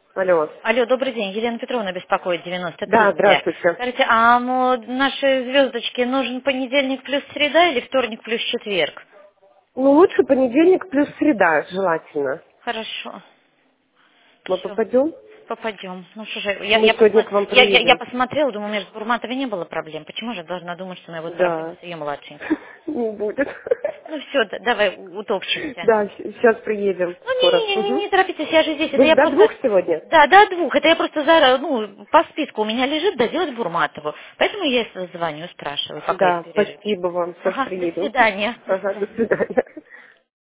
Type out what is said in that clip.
Алло. Алло, добрый день. Елена Петровна беспокоит, Да, 93Б. здравствуйте. Скажите, а нашей звездочке нужен понедельник плюс среда или вторник плюс четверг? Ну, лучше понедельник плюс среда, желательно. Хорошо. Мы Все. попадем? Попадем. Ну что же, Мы сегодня к вам я приедем. посмотрела, думаю, между Бурматовой не было проблем. Почему же я должна думать, что у меня будут проблемы Да. с ее младшей? Не будет. Ну все, давай утопчемся. Да, сейчас приедем Ну скоро. не Мгм. торопитесь, я же здесь. Это Вы я до просто... 2 сегодня? Да, до 2. Это я просто по списку у меня лежит доделать Бурматову. Поэтому я звоню, спрашиваю, пока есть Да, перерыв. спасибо вам. Сейчас Ага, до приедем. свидания. Ага, до свидания.